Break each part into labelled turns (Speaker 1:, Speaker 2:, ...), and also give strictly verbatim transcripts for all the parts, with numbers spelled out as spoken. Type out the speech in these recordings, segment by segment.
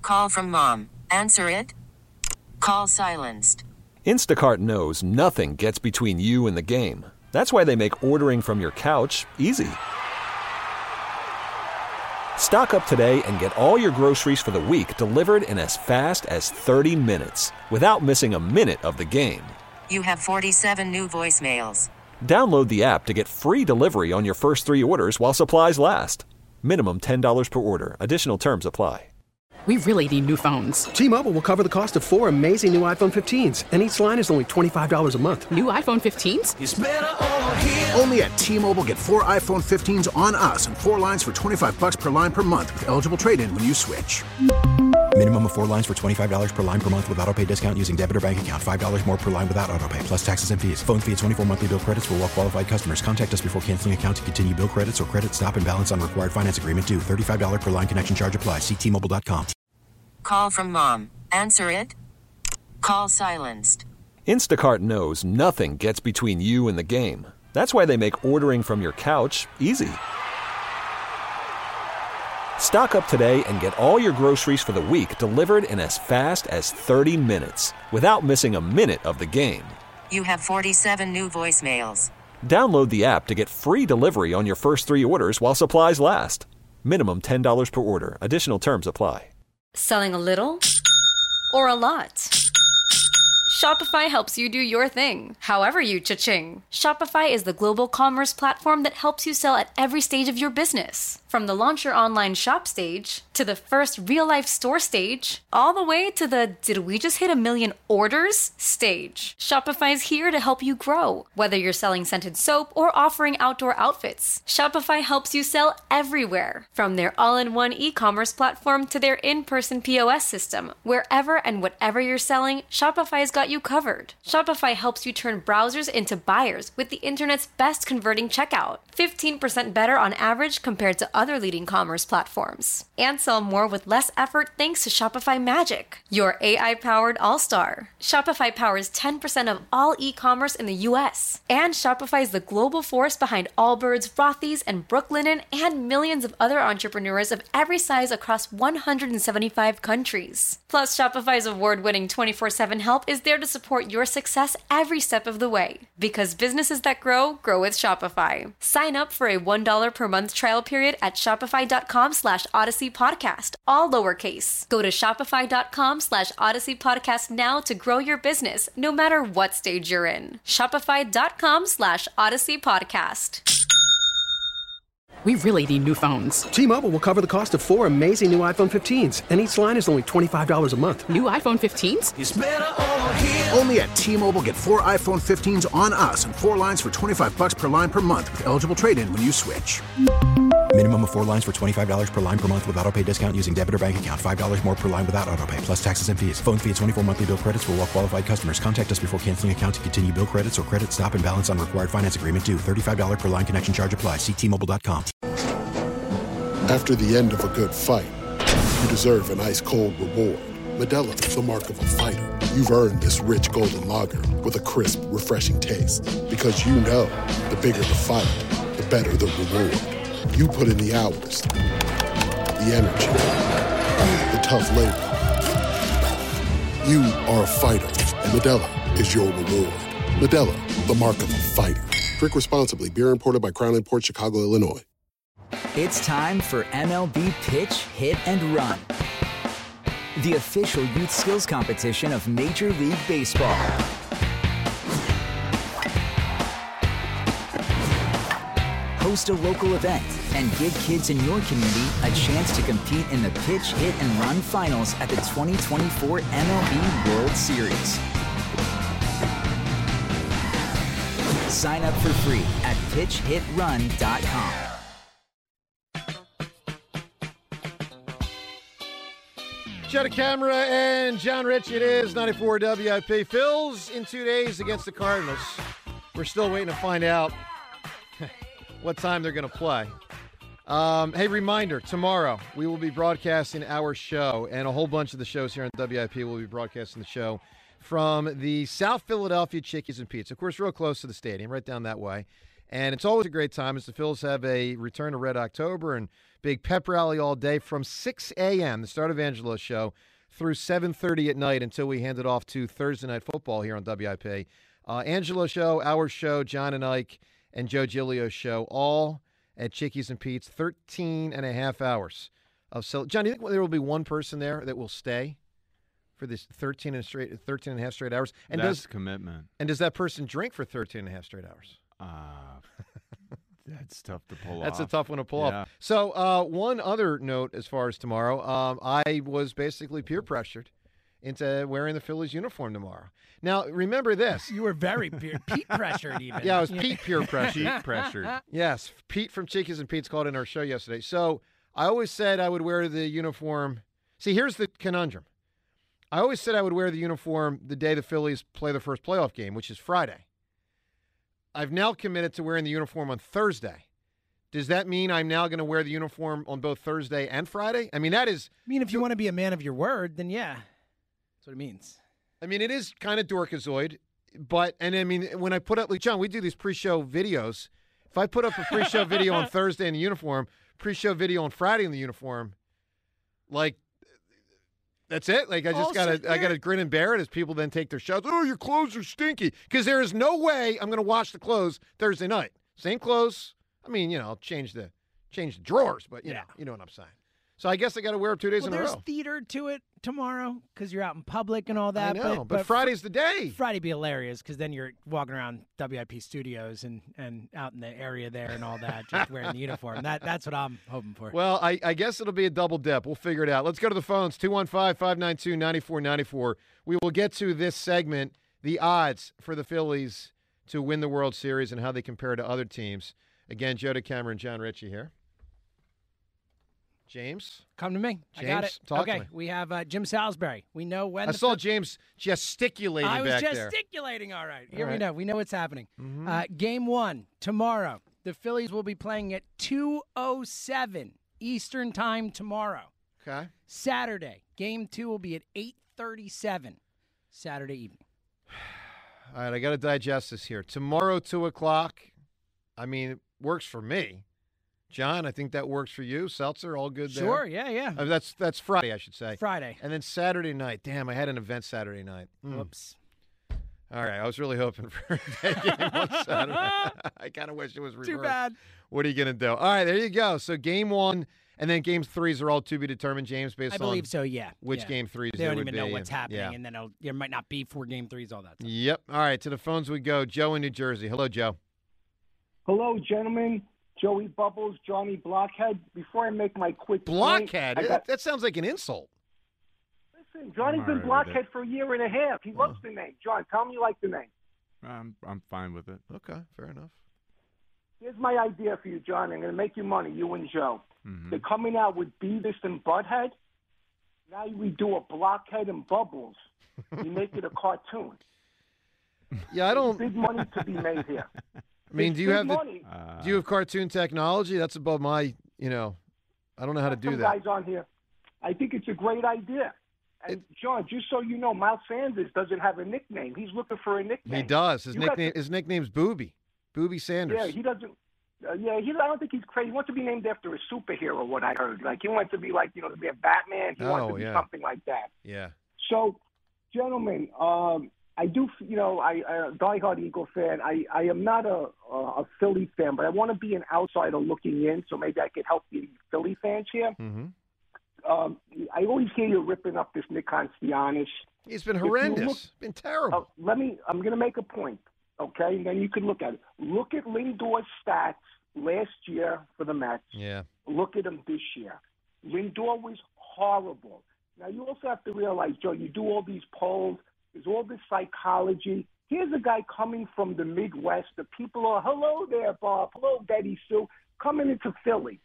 Speaker 1: Call from mom. Answer it. Call silenced.
Speaker 2: Instacart knows nothing gets between you and the game. That's why they make ordering from your couch easy. Stock up today and get all your groceries for the week delivered in as fast as thirty minutes without missing a minute of the game.
Speaker 1: You have forty-seven new voicemails.
Speaker 2: Download the app to get free delivery on your first three orders while supplies last. Minimum ten dollars per order. Additional terms apply.
Speaker 3: We really need new phones.
Speaker 4: T-Mobile will cover the cost of four amazing new iPhone fifteens, and each line is only twenty-five dollars a month.
Speaker 3: New iPhone fifteens?
Speaker 5: It's better over here.
Speaker 6: Only at T-Mobile, get four iPhone fifteens on us and four lines for twenty-five bucks per line per month with eligible trade-in when you switch.
Speaker 7: Minimum of four lines for twenty-five dollars per line per month with autopay discount using debit or bank account. five dollars more per line without autopay, plus taxes and fees. Phone fee at twenty-four monthly bill credits for well-qualified customers. Contact us before canceling account to continue bill credits or credit stop and balance on required finance agreement due. thirty-five dollars per line connection charge applies. See T Mobile dot com.
Speaker 1: Call from mom. Answer it. Call silenced.
Speaker 2: Instacart knows nothing gets between you and the game. That's why they make ordering from your couch easy. Stock up today and get all your groceries for the week delivered in as fast as thirty minutes without missing a minute of the game.
Speaker 1: You have forty-seven new voicemails.
Speaker 2: Download the app to get free delivery on your first three orders while supplies last. Minimum ten dollars per order. Additional terms apply.
Speaker 8: Selling a little or a lot? Shopify helps you do your thing, however you cha-ching. Shopify is the global commerce platform that helps you sell at every stage of your business. From the launch your online shop stage, to the first real-life store stage, all the way to the did we just hit a million orders stage. Shopify is here to help you grow. Whether you're selling scented soap or offering outdoor outfits, Shopify helps you sell everywhere. From their all-in-one e-commerce platform to their in-person P O S system, wherever and whatever you're selling, Shopify's got you covered. Shopify helps you turn browsers into buyers with the internet's best converting checkout. fifteen percent better on average compared to other leading commerce platforms. And sell more with less effort thanks to Shopify Magic, your A I-powered all-star. Shopify powers ten percent of all e-commerce in the U S. And Shopify is the global force behind Allbirds, Rothy's, and Brooklinen, and millions of other entrepreneurs of every size across one hundred seventy-five countries. Plus, Shopify's award-winning twenty-four seven help is there to support your success every step of the way. Because businesses that grow, grow with Shopify. Sign up for a one dollar per month trial period at shopify.com slash Odyssey Podcast, all lowercase. Go to shopify.com slash Odyssey Podcast now to grow your business, no matter what stage you're in. Shopify.com slash Odyssey Podcast.
Speaker 3: We really need new phones.
Speaker 4: T-Mobile will cover the cost of four amazing new iPhone fifteens, and each line is only twenty-five dollars a month.
Speaker 3: New iPhone fifteens?
Speaker 5: It's better over here.
Speaker 6: Only at T-Mobile, get four iPhone fifteens on us and four lines for twenty-five bucks per line per month with eligible trade-in when you switch.
Speaker 7: Minimum of four lines for twenty-five dollars per line per month with autopay discount using debit or bank account. five dollars more per line without autopay, plus taxes and fees. Phone fee at twenty-four monthly bill credits for well-qualified customers. Contact us before canceling account to continue bill credits or credit stop and balance on required finance agreement due. thirty-five dollars per line connection charge applies. See T Mobile dot com.
Speaker 9: After the end of a good fight, you deserve an ice-cold reward. Modelo is the mark of a fighter. You've earned this rich golden lager with a crisp, refreshing taste. Because you know, the bigger the fight, the better the reward. You put in the hours, the energy, the tough labor. You are a fighter, and Modelo is your reward. Modelo, the mark of a fighter. Drink responsibly. Beer imported by Crown Imports, Chicago, Illinois.
Speaker 10: It's time for M L B Pitch, Hit, and Run, the official youth skills competition of Major League Baseball. Host a local event and give kids in your community a chance to compete in the Pitch, Hit, and Run finals at the twenty twenty-four M L B World Series. Sign up for free at pitch hit run dot com.
Speaker 11: Shut camera and John Rich. It is ninety-four W I P. Phil's in two days against the Cardinals. We're still waiting to find out what time they're going to play. Um, hey, reminder, tomorrow we will be broadcasting our show, and a whole bunch of the shows here on W I P will be broadcasting the show from the South Philadelphia Chickies and Pete's. Of course, real close to the stadium, right down that way. And it's always a great time as the Phils have a return to Red October and big pep rally all day from six a.m., the start of Angelo's show, through seven thirty at night until we hand it off to Thursday Night Football here on W I P. Uh, Angelo's show, our show, John and Ike, and Joe Giglio's show, all at Chickies and Pete's, thirteen and a half hours of so. John, do you think there will be one person there that will stay for this thirteen and straight, thirteen and a half straight hours? And
Speaker 12: That's
Speaker 11: does
Speaker 12: commitment.
Speaker 11: And does that person drink for thirteen and a half straight hours?
Speaker 12: Uh, that's tough to pull
Speaker 11: That's
Speaker 12: off.
Speaker 11: a tough one to pull
Speaker 12: Yeah.
Speaker 11: off. So uh, one other note as far as tomorrow, um, I was basically peer pressured into wearing the Phillies uniform tomorrow. Now, remember this.
Speaker 13: You were very peer, Pete pressured even.
Speaker 11: Yeah, I was Pete peer pressured.
Speaker 12: Pete pressured.
Speaker 11: Yes, Pete from Chickies and Pete's called in our show yesterday. So I always said I would wear the uniform. See, here's the conundrum. I always said I would wear the uniform the day the Phillies play the first playoff game, which is Friday. I've now committed to wearing the uniform on Thursday. Does that mean I'm now going to wear the uniform on both Thursday and Friday? I mean, that is...
Speaker 13: I mean, if you want to be a man of your word, then yeah. That's what it means.
Speaker 11: I mean, it is kind of dorkazoid, but, and I mean, when I put up, like, John, we do these pre-show videos. If I put up a pre-show video on Thursday in the uniform, pre-show video on Friday in the uniform, like, that's it. Like, I just got to, I got to grin and bear it as people then take their shots. Oh, your clothes are stinky. Because there is no way I'm going to wash the clothes Thursday night. Same clothes. I mean, you know, I'll change the, change the drawers, but, you
Speaker 13: Yeah.
Speaker 11: know, you know what I'm saying. So I guess I got to wear it two days
Speaker 13: Well,
Speaker 11: in a
Speaker 13: there's
Speaker 11: row.
Speaker 13: theater to it tomorrow because you're out in public and all that.
Speaker 11: I know,
Speaker 13: but,
Speaker 11: but Friday's the day.
Speaker 13: Friday be hilarious because then you're walking around W I P studios and, and out in the area there and all that, just wearing the uniform. That That's what I'm hoping for.
Speaker 11: Well, I, I guess it'll be a double dip. We'll figure it out. Let's go to the phones, two one five, five nine two, nine four nine four. We will get to this segment, the odds for the Phillies to win the World Series and how they compare to other teams. Again, Joe DeCamera and John Ritchie here. James?
Speaker 13: Come to me. I got
Speaker 11: James,
Speaker 13: it.
Speaker 11: talk to
Speaker 13: okay,
Speaker 11: me.
Speaker 13: we have uh, Jim Salisbury. We know when
Speaker 11: I
Speaker 13: the
Speaker 11: saw
Speaker 13: Phil-
Speaker 11: James gesticulating
Speaker 13: I was
Speaker 11: back there.
Speaker 13: gesticulating. All right. Here
Speaker 11: All
Speaker 13: we
Speaker 11: right.
Speaker 13: know. We know what's happening.
Speaker 11: Mhm.
Speaker 13: Uh, game one, tomorrow. The Phillies will be playing at two oh seven Eastern Time tomorrow.
Speaker 11: Okay.
Speaker 13: Saturday, game two will be at eight thirty-seven Saturday evening.
Speaker 11: All right, I got to digest this here. Tomorrow, two o'clock. I mean, it works for me. John, I think that works for you. Seltzer, all good there?
Speaker 13: Sure, yeah, yeah.
Speaker 11: Uh, that's that's Friday, I should say.
Speaker 13: Friday.
Speaker 11: And then Saturday night. Damn, I had an event Saturday night. Mm.
Speaker 13: Whoops.
Speaker 11: All right, I was really hoping for a day game on Saturday. I kind of wish it was reversed.
Speaker 13: Too bad.
Speaker 11: What are you going to do? All right, there you go. So game one, and then game threes are all to be determined, James, based
Speaker 13: I
Speaker 11: on
Speaker 13: believe so, yeah.
Speaker 11: which
Speaker 13: yeah.
Speaker 11: game threes
Speaker 13: They
Speaker 11: there
Speaker 13: don't
Speaker 11: would
Speaker 13: even
Speaker 11: be.
Speaker 13: know what's
Speaker 11: and-
Speaker 13: happening,
Speaker 11: yeah.
Speaker 13: and then it'll, there might not be four game threes, all that stuff.
Speaker 11: Yep. All right, to the phones we go. Joe in New Jersey. Hello, Joe.
Speaker 14: Hello, gentlemen. Joey Bubbles, Johnny Blockhead. Before I make my quick
Speaker 11: Blockhead?
Speaker 14: point, I
Speaker 11: That,
Speaker 14: got,
Speaker 11: that sounds like an insult.
Speaker 14: listen, Johnny's
Speaker 12: I'm
Speaker 14: been
Speaker 12: all right with
Speaker 14: Blockhead
Speaker 12: it.
Speaker 14: for a year and a half. He loves the name. John, tell me you like the name.
Speaker 12: I'm I'm fine with it.
Speaker 11: Okay, fair enough.
Speaker 14: Here's my idea for you, John. I'm going to make you money, you and Joe.
Speaker 12: Mhm.
Speaker 14: They're coming out with Beavis and Butthead. Now we do a Blockhead and Bubbles. You make it a cartoon.
Speaker 11: Yeah, I don't.
Speaker 14: Big money to be made here.
Speaker 11: I mean, do you
Speaker 14: Big
Speaker 11: have the,
Speaker 14: money.
Speaker 12: Uh,
Speaker 11: do you have cartoon technology? That's above my, you know, I don't know how to do
Speaker 14: Some
Speaker 11: that.
Speaker 14: guys on here. I think it's a great idea. And John, just so you know, Miles Sanders doesn't have a nickname. He's looking for a nickname.
Speaker 11: He does. His
Speaker 14: You got
Speaker 11: nickname.
Speaker 14: to-
Speaker 11: His nickname's Booby. Booby Sanders.
Speaker 14: Yeah, he doesn't. Uh, yeah, he. I don't think he's crazy. He wants to be named after a superhero. What I heard, like he wants to be like you know to be a Batman. He wants
Speaker 11: Oh,
Speaker 14: to be
Speaker 11: yeah.
Speaker 14: something like that.
Speaker 11: Yeah.
Speaker 14: So, gentlemen, um, I do. You know, I, I a diehard Eagle fan. I, I am not a, a a Philly fan, but I want to be an outsider looking in. So maybe I could help the Philly fans here.
Speaker 11: Mm-hmm.
Speaker 14: Um, I always hear you ripping up this Nick Constianis.
Speaker 11: He's been
Speaker 14: If you
Speaker 11: horrendous.
Speaker 14: look-
Speaker 11: been terrible.
Speaker 14: Uh, let me. I'm going to make a point, okay? And then you can look at it. Look at Lindor's stats last year for the Mets.
Speaker 11: Yeah.
Speaker 14: Look at him this year. Lindor was horrible. Now you also have to realize, Joe. You do all these polls. There's all this psychology. Here's a guy coming from the Midwest. The people are, hello there, Bob. Hello, Betty Sue. Coming into Philly.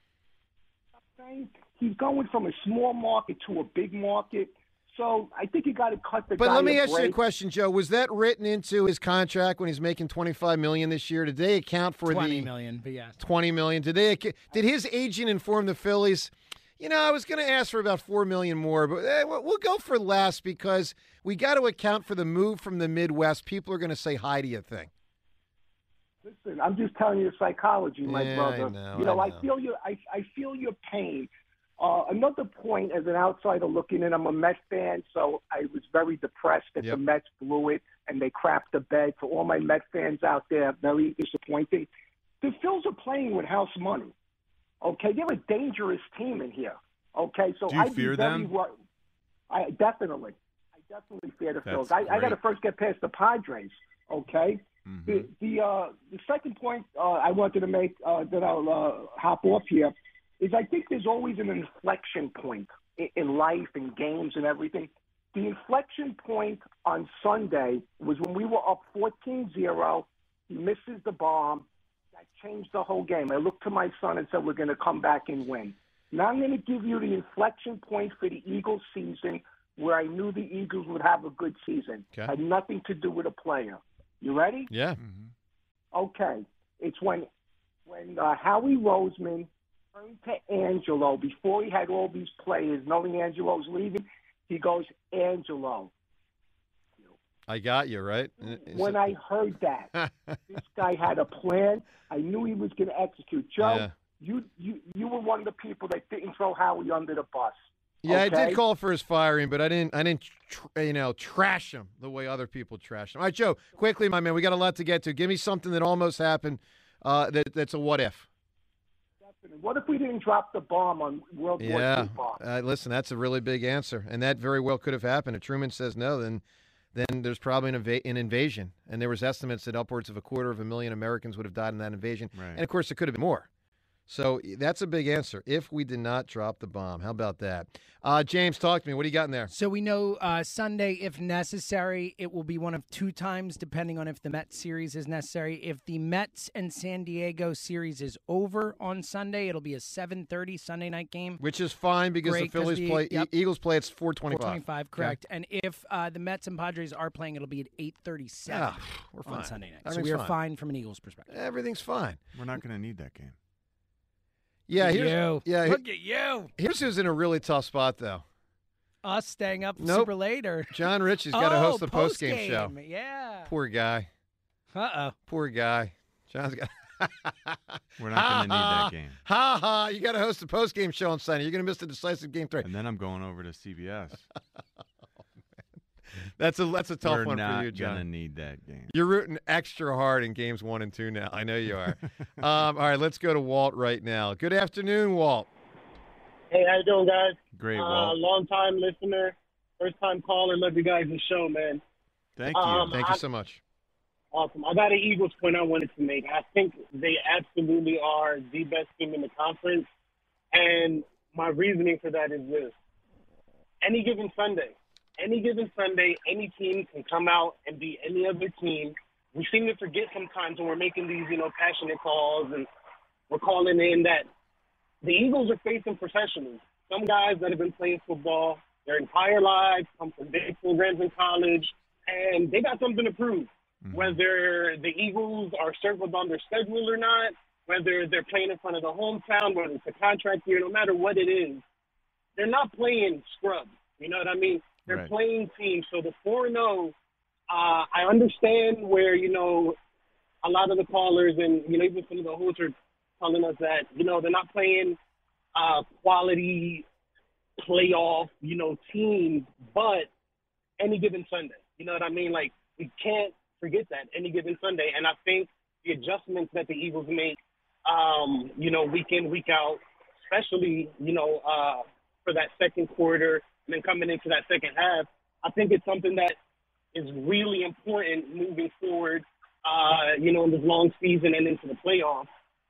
Speaker 14: Okay? He's going from a small market to a big market. So I think you got to cut the
Speaker 11: But
Speaker 14: guy
Speaker 11: let me
Speaker 14: a
Speaker 11: ask you a
Speaker 14: break.
Speaker 11: question, Joe. Was that written into his contract when he's making twenty-five million dollars this year? Did they account for
Speaker 13: Twenty
Speaker 11: the
Speaker 13: million, but yes.
Speaker 11: twenty million dollars? Did they? ac- Did his agent inform the Phillies? You know, I was going to ask for about four million dollars more, but eh, we'll we'll go for less because we got to account for the move from the Midwest. People are going to say hi to you thing.
Speaker 14: Listen, I'm just telling you psychology, my
Speaker 11: Yeah,
Speaker 14: brother.
Speaker 11: I know,
Speaker 14: you know,
Speaker 11: I
Speaker 14: I,
Speaker 11: know.
Speaker 14: feel your I, I feel your pain. Uh, another point, as an outsider looking in, I'm a Mets fan, so I was very depressed that
Speaker 11: Yep.
Speaker 14: the Mets blew it and they crapped the bed. For all my Mets fans out there, very disappointing. The Phils are playing with house money. Okay, they're a dangerous team in here. Okay, so
Speaker 12: Do you
Speaker 14: I'd
Speaker 12: fear
Speaker 14: be very
Speaker 12: them?
Speaker 14: wor- I definitely, I definitely fear the
Speaker 12: That's
Speaker 14: Phils. I, I got to
Speaker 12: great.
Speaker 14: first get past the Padres. Okay.
Speaker 12: Mhm.
Speaker 14: The the uh, the second point uh, I wanted to make uh, that I'll uh, hop off here is I think there's always an inflection point in, in life and games and everything. The inflection point on Sunday was when we were up fourteen zero. He misses the bomb. That changed the whole game. I looked to my son and said, we're going to come back and win. Now I'm going to give you the inflection point for the Eagles season where I knew the Eagles would have a good season.
Speaker 11: Okay.
Speaker 14: Had nothing to do with a player. You ready?
Speaker 11: Yeah.
Speaker 14: Okay. It's when when uh, Howie Roseman turned to Angelo before he had all these players, knowing Angelo's leaving. He goes, Angelo.
Speaker 11: I got you, right? Is
Speaker 14: When
Speaker 11: it-
Speaker 14: I heard that, this guy had a plan. I knew he was going to execute. Joe,
Speaker 11: Yeah.
Speaker 14: you, you you were one of the people that didn't throw Howie under the bus.
Speaker 11: Yeah, I
Speaker 14: okay?
Speaker 11: did call for his firing, but I didn't. I didn't, tr- you know, trash him the way other people trash him. All right, Joe, quickly, my man, we got a lot to get to. Give me something that almost happened. Uh, that that's a what if.
Speaker 14: What if we didn't drop the bomb on World
Speaker 11: Yeah.
Speaker 14: War Two bomb?
Speaker 11: Uh, listen, that's a really big answer, and that very well could have happened. If Truman says no, then then there's probably an, inva- an invasion, and there was estimates that upwards of a quarter of a million Americans would have died in that invasion,
Speaker 12: Right.
Speaker 11: and of course it could have been more. So that's a big answer. If we did not drop the bomb, how about that? Uh, James, talk to me. What do you got in there?
Speaker 13: So we know uh, Sunday, if necessary, it will be one of two times, depending on if the Mets series is necessary. If the Mets and San Diego series is over on Sunday, it'll be a seven thirty Sunday night game.
Speaker 11: Which is fine because
Speaker 13: Great,
Speaker 11: the
Speaker 13: 'cause
Speaker 11: Phillies
Speaker 13: the-
Speaker 11: play.
Speaker 13: yep.
Speaker 11: E- Eagles play. It's four twenty-five.
Speaker 13: four twenty-five, correct. And if uh, the Mets and Padres are playing, it'll be at eight thirty-seven
Speaker 11: Ah, we're
Speaker 13: on
Speaker 11: fine.
Speaker 13: Sunday night. So
Speaker 11: Everything's
Speaker 13: we are
Speaker 11: fine.
Speaker 13: fine from an Eagles perspective.
Speaker 11: Everything's fine.
Speaker 12: We're not going to need that game.
Speaker 11: Yeah,
Speaker 13: Look at
Speaker 11: here's
Speaker 13: you.
Speaker 11: yeah.
Speaker 13: Look at you.
Speaker 11: Here's who's in a really tough spot though.
Speaker 13: Us staying up
Speaker 11: Nope.
Speaker 13: super late, or
Speaker 11: John Ritchie's got to
Speaker 13: Oh,
Speaker 11: host the post game show.
Speaker 13: postgame. Yeah.
Speaker 11: Poor guy.
Speaker 13: Uh oh.
Speaker 11: Poor guy. John's got.
Speaker 12: We're not going to need that game.
Speaker 11: Ha ha! You got to host the post game show on Sunday. You're going to miss the decisive game three.
Speaker 12: And then I'm going over to C B S.
Speaker 11: That's a that's a tough
Speaker 12: We're
Speaker 11: one
Speaker 12: not
Speaker 11: for you,
Speaker 12: going to
Speaker 11: John.
Speaker 12: need that game.
Speaker 11: You're rooting extra hard in games one and two now. I know you are. um, all right, let's go to Walt right now. Good afternoon, Walt.
Speaker 15: Hey, how you doing, guys?
Speaker 12: Great,
Speaker 15: uh,
Speaker 12: Walt.
Speaker 15: Long time listener, first time caller. Love you guys' show, man.
Speaker 12: Thank you.
Speaker 15: Um,
Speaker 11: Thank you
Speaker 15: I-
Speaker 11: so much.
Speaker 15: Awesome. I got an Eagles point I wanted to make. I think they absolutely are the best team in the conference, and my reasoning for that is this: any given Sunday, any given Sunday, any team can come out and beat any other team. We seem to forget sometimes when we're making these, you know, passionate calls and we're calling in that the Eagles are facing professionals. Some guys that have been playing football their entire lives, come from big programs in college, and they got something to prove. Mm-hmm. Whether the Eagles are circled on their schedule or not, whether they're playing in front of the hometown, whether it's a contract year, no matter what it is, they're not playing scrubs. You know what I mean? They're
Speaker 12: Right.
Speaker 15: playing teams. So the four and oh, uh, I understand where, you know, a lot of the callers and, you know, even some of the hosts are telling us that, you know, they're not playing uh, quality playoff, you know, teams, but any given Sunday. You know what I mean? Like, we can't forget that any given Sunday. And I think the adjustments that the Eagles make, um, you know, week in, week out, especially, you know, uh, for that second quarter and then coming into that second half, I think it's something that is really important moving forward, uh, you know, in this long season and into the playoffs.